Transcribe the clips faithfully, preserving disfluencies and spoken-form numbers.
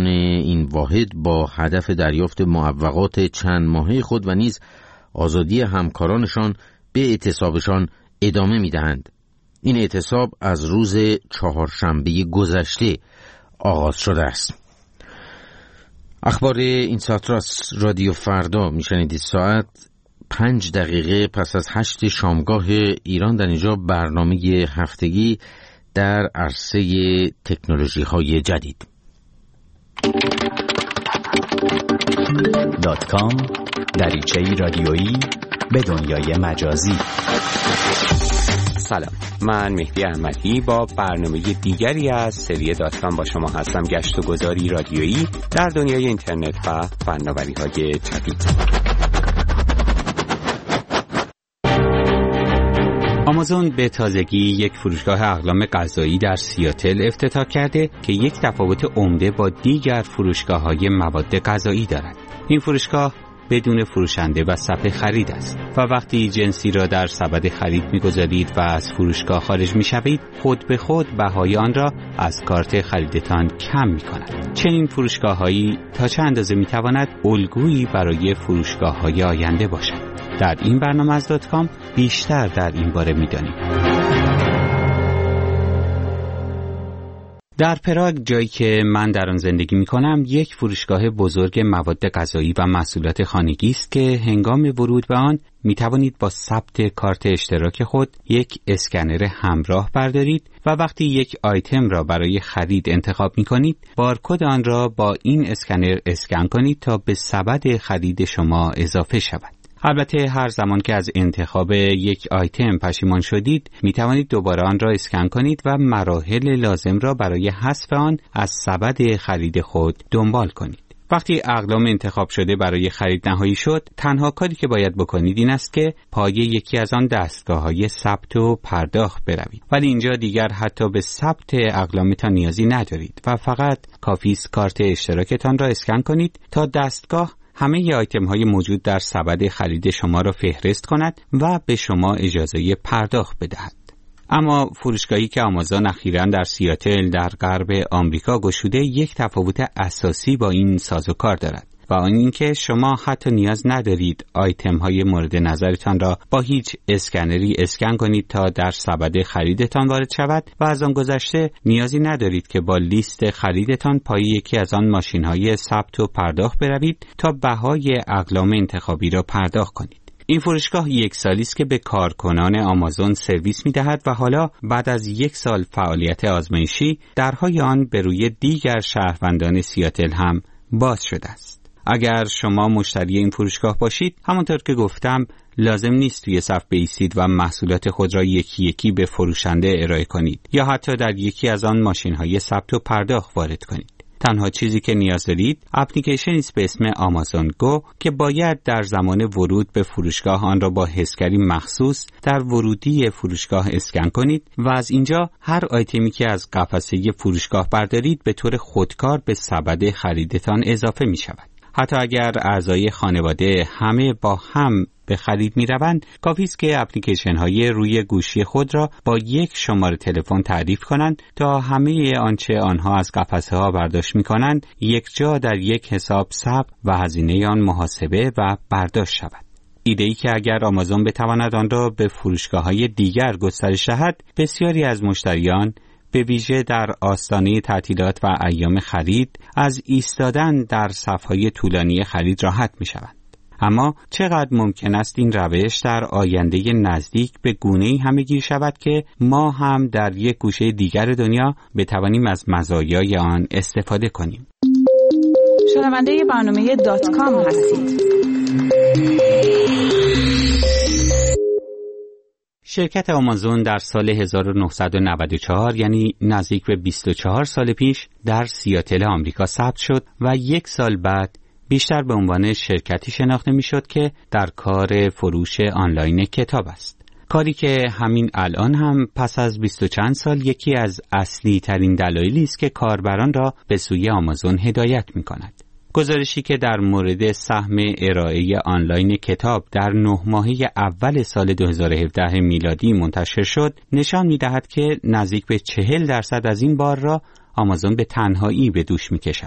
مدیران این واحد با هدف دریافت معوقات چند ماهه خود و نیز آزادی همکارانشان به اعتصابشان ادامه می‌دهند. این اعتصاب از روز چهارشنبه گذشته آغاز شده است. اخبار این ساعت را از رادیو فردا میشنیدید. ساعت پنج دقیقه پس از هشت شامگاه ایران در اینجا برنامه هفتگی در عرصه تکنولوژی های جدید. دات کام دریچه‌ای رادیویی به دنیای مجازی. سلام، من مهدی احمدی با برنامه دیگری از سری دات کام با شما هستم. گشت و گذاری رادیویی در دنیای اینترنت و فناوری‌های جدید. آمازون به تازگی یک فروشگاه اقلام غذایی در سیاتل افتتاح کرده که یک تفاوت عمده با دیگر فروشگاه‌های مواد غذایی دارد. این فروشگاه بدون فروشنده و صف خرید است و وقتی جنسی را در سبد خرید می‌گذارید و از فروشگاه خارج می‌شوید، خود به خود بهای آن را از کارت خریدتان کم می‌کند. چنین فروشگاه‌هایی تا چه اندازه می‌تواند الگویی برای فروشگاه‌های آینده باشد؟ در این برنامه از دات کام بیشتر در این باره می‌دانیم. در پراگ، جایی که من در آن زندگی می‌کنم، یک فروشگاه بزرگ مواد غذایی و محصولات خانگی است که هنگام ورود به آن می‌توانید با ثبت کارت اشتراک خود یک اسکنر همراه بردارید و وقتی یک آیتم را برای خرید انتخاب می‌کنید، بارکد آن را با این اسکنر اسکن کنید تا به سبد خرید شما اضافه شود. البته هر زمان که از انتخاب یک آیتم پشیمان شدید، می توانید دوباره آن را اسکن کنید و مراحل لازم را برای حذف آن از سبد خرید خود دنبال کنید. وقتی اقلام انتخاب شده برای خرید نهایی شد، تنها کاری که باید بکنید این است که پای یکی از آن دستگاه‌های ثبت و پرداخت بروید. ولی اینجا دیگر حتی به ثبت اقلامتان نیازی ندارید و فقط کافی است کارت اشتراکتان را اسکن کنید تا دستگاه همه ی آیتم های موجود در سبد خرید شما را فهرست کند و به شما اجازه پرداخت بدهد. اما فروشگاهی که آمازون اخیراً در سیاتل در غرب آمریکا گشوده یک تفاوت اساسی با این سازوکار دارد و آن اینکه شما حتی نیاز ندارید آیتم های مورد نظرتان را با هیچ اسکنری اسکن کنید تا در سبد خریدتان وارد شود و از آن گذشته نیازی ندارید که با لیست خریدتان پای یکی از آن ماشین های ثبت و پرداخت بروید تا بهای اقلام انتخابی را پرداخت کنید. این فروشگاه یک سالی است که به کارکنان آمازون سرویس می‌دهد و حالا بعد از یک سال فعالیت آزمایشی درهای آن به روی دیگر شهروندان سیاتل هم باز شده است. اگر شما مشتری این فروشگاه باشید، همانطور که گفتم لازم نیست توی صف بایستید و محصولات خود را یکی یکی به فروشنده ارائه کنید یا حتی در یکی از آن ماشین‌های ثبت و پرداخت وارد کنید. تنها چیزی که نیاز دارید اپلیکیشنی است به اسم آمازون گو که باید در زمان ورود به فروشگاه آن را با حسگری مخصوص در ورودی فروشگاه اسکن کنید و از اینجا هر آیتمی که از قفسه فروشگاه بردارید به طور خودکار به سبد خریدتان اضافه می شود. حتی اگر اعضای خانواده همه با هم به خرید می روند، کافی است که اپلیکیشن های روی گوشی خود را با یک شماره تلفن تعریف کنند تا همه آنچه آنها از قفسه ها برداشت می کنند یک جا در یک حساب ثبت و هزینه آن محاسبه و برداشت شود. ایده‌ای که اگر آمازون بتواند آن را به فروشگاه‌های دیگر گسترش دهد، بسیاری از مشتریان به ویژه در آستانه تعطیلات و ایام خرید از ایستادن در صف‌های طولانی خرید راحت می‌شوند. اما چقدر ممکن است این روش در آینده نزدیک به گونه‌ای همه‌گیر شود که ما هم در یک گوشه دیگر دنیا بتوانیم از مزایای آن استفاده کنیم؟ شنونده برنامه دات کام هستید. شرکت آمازون در سال هزار و نهصد و نود و چهار، یعنی نزدیک به بیست و چهار سال پیش، در سیاتل آمریکا ثبت شد و یک سال بعد بیشتر به عنوان شرکتی شناخته میشد که در کار فروش آنلاین کتاب است. کاری که همین الان هم پس از بیست و چند سال یکی از اصلی ترین دلایلی است که کاربران را به سوی آمازون هدایت می کند. گزارشی که در مورد سهم ارائه آنلاین کتاب در نه ماهه اول سال دو هزار و هفده میلادی منتشر شد، نشان می‌دهد که نزدیک به چهل درصد از این بار را آمازون به تنهایی به دوش می‌کشد.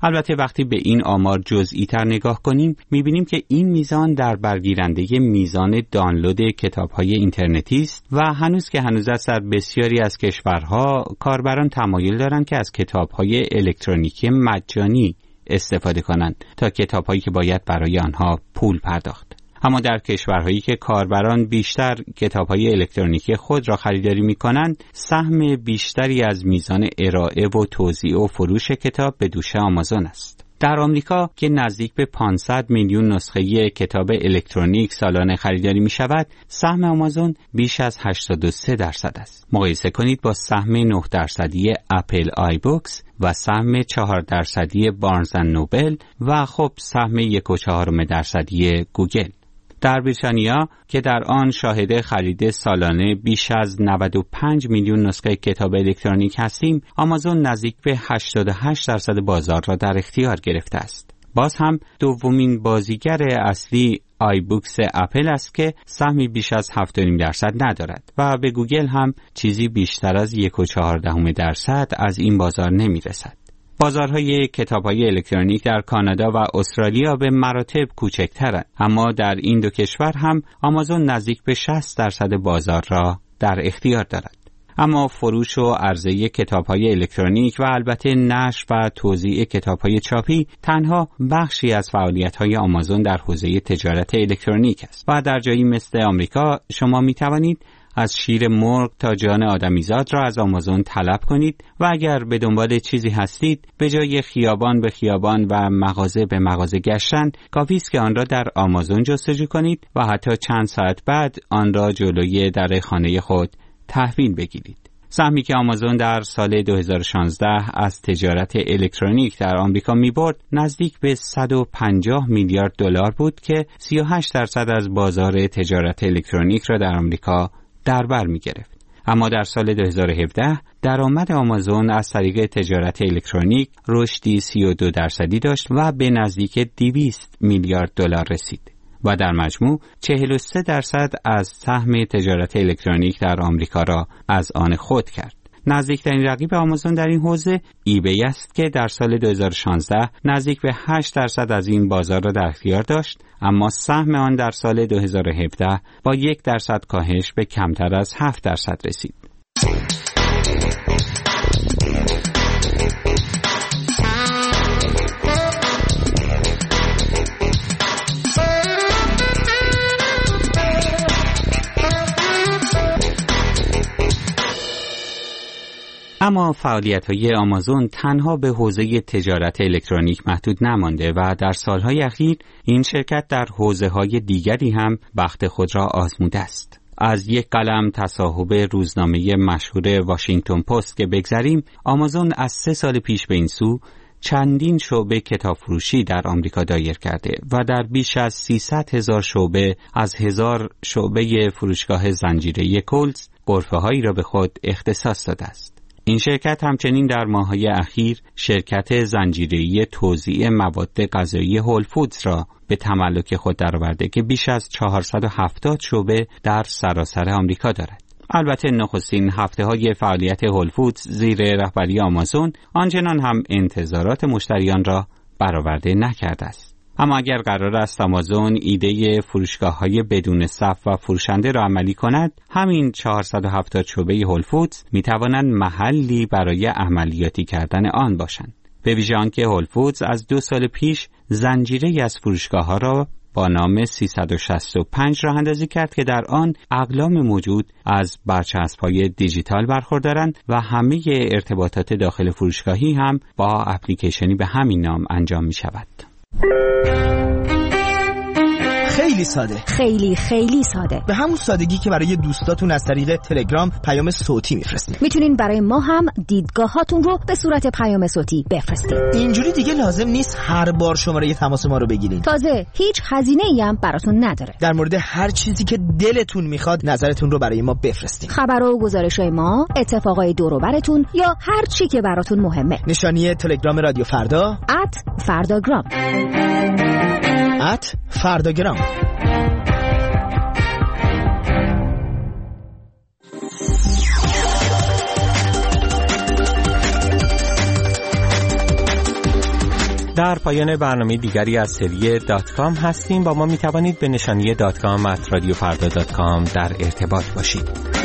البته وقتی به این آمار جزئی تر نگاه کنیم میبینیم که این میزان در برگیرنده میزان دانلود کتاب‌های اینترنتی است و هنوز که هنوز است در بسیاری از کشورها کاربران تمایل دارند که از کتاب‌های الکترونیکی مجانی استفاده کنند تا کتاب‌هایی که باید برای آنها پول پرداخت. اما در کشورهایی که کاربران بیشتر کتاب‌های الکترونیکی خود را خریداری می‌کنند، سهم بیشتری از میزان ارائه و توزیع و فروش کتاب به دوش آمازون است. در آمریکا که نزدیک به پانصد میلیون نسخه کتاب الکترونیک سالانه خریداری می‌شود، سهم آمازون بیش از هشتاد و سه درصد است. مقایسه کنید با سهم نه درصدی اپل آی بوکس و سهم چهار درصدی بارنز اند نوبل و خب سهم یک و چهارم درصدی گوگل. در بریتانیا که در آن شاهد خرید سالانه بیش از نود و پنج میلیون نسخه کتاب الکترونیک هستیم، آمازون نزدیک به هشتاد و هشت درصد بازار را در اختیار گرفته است. باز هم دومین بازیگر اصلی آی بوکس اپل است که سهمی بیش از هفت و نیم درصد ندارد و به گوگل هم چیزی بیشتر از یک و چهار دهم درصد از این بازار نمی رسد. بازارهای کتاب‌های الکترونیک در کانادا و استرالیا به مراتب کوچکترند، اما در این دو کشور هم آمازون نزدیک به شصت درصد بازار را در اختیار دارد. اما فروش و عرضه کتاب‌های الکترونیک و البته نشر و توزیع کتاب‌های چاپی تنها بخشی از فعالیت‌های آمازون در حوزه تجارت الکترونیک است و در جایی مثل آمریکا شما می‌توانید از شیر مرغ تا جان آدمیزاد را از آمازون طلب کنید و اگر به دنبال چیزی هستید به جای خیابان به خیابان و مغازه به مغازه گشتن، کافی است که آن را در آمازون جستجو کنید و حتی چند ساعت بعد آن را جلوی در خانه خود تحویل بگیرید. سهمی که آمازون در سال دو هزار و شانزده از تجارت الکترونیک در آمریکا می‌برد نزدیک به صد و پنجاه میلیارد دلار بود که سی و هشت درصد از بازار تجارت الکترونیک را در آمریکا در بر می گرفت. اما در سال دو هزار و هفده درآمد آمازون از طریق تجارت الکترونیک رشدی سی و دو درصدی داشت و به نزدیک دویست میلیارد دلار رسید و در مجموع چهل و سه درصد از سهم تجارت الکترونیک در آمریکا را از آن خود کرد. نزدیکترین رقیب آمازون در این حوزه ایبی است که در سال دو هزار و شانزده نزدیک به هشت درصد از این بازار را در اختیار داشت، اما سهم آن در سال دو هزار و هفده با یک درصد کاهش به کمتر از هفت درصد رسید. اما فعالیت‌های آمازون تنها به حوزه تجارت الکترونیک محدود نمانده و در سالهای اخیر این شرکت در حوزه‌های دیگری هم بخت خود را آزموده است. از یک قلم تصاحب روزنامه مشهور واشنگتن پست که بگذریم، آمازون از سه سال پیش به این سو چندین شعبه کتاب فروشی در آمریکا دایر کرده و در بیش از سیصد هزار شعبه از هزار شعبه فروشگاه زنجیره کولز غرفه‌هایی را به خود اختصاص داده است. این شرکت همچنین در ماه‌های اخیر شرکت زنجیره‌ای توزیع مواد غذایی هول فودز را به تملک خود درآورده که بیش از چهارصد و هفتاد شعبه در سراسر آمریکا دارد. البته نخستین هفته‌های فعالیت هول فودز زیر رهبری آمازون آنچنان هم انتظارات مشتریان را برآورده نکرده است. اما اگر قرار است آمازون ایده فروشگاه‌های بدون صف و فروشنده را عملی کند، همین چهارصد و هفتاد شعبه هول فودز می‌توانند محلی برای عملیاتی کردن آن باشند. به ویژه آنکه هول فودز از دو سال پیش زنجیره‌ای از فروشگاه‌ها را با نام سیصد و شصت و پنج راه اندازی کرد که در آن اقلام موجود از برچسب‌های دیجیتال برخوردارند و همه ارتباطات داخل فروشگاهی هم با اپلیکیشنی به همین نام انجام می‌شود. خیلی ساده، خیلی خیلی ساده، به همون سادگی که برای دوستاتون از طریق تلگرام پیام صوتی میفرستید. میتونین برای ما هم دیدگاهاتون رو به صورت پیام صوتی بفرستید. اینجوری دیگه لازم نیست هر بار شماره تماس ما رو بگیرین. تازه هیچ هزینه‌ای هم براتون نداره. در مورد هر چیزی که دلتون میخواد نظرتون رو برای ما بفرستید. خبر و گزارش‌های ما، اتفاقای دور و براتون یا هر چی که براتون مهمه. نشانی تلگرام رادیو فردا ات فرداگرام ات فرداگرام. در پایان برنامه دیگری از سری دات کام هستیم. با ما می توانید به نشانی دات کام ات رادیو فردا دات کام در ارتباط باشید.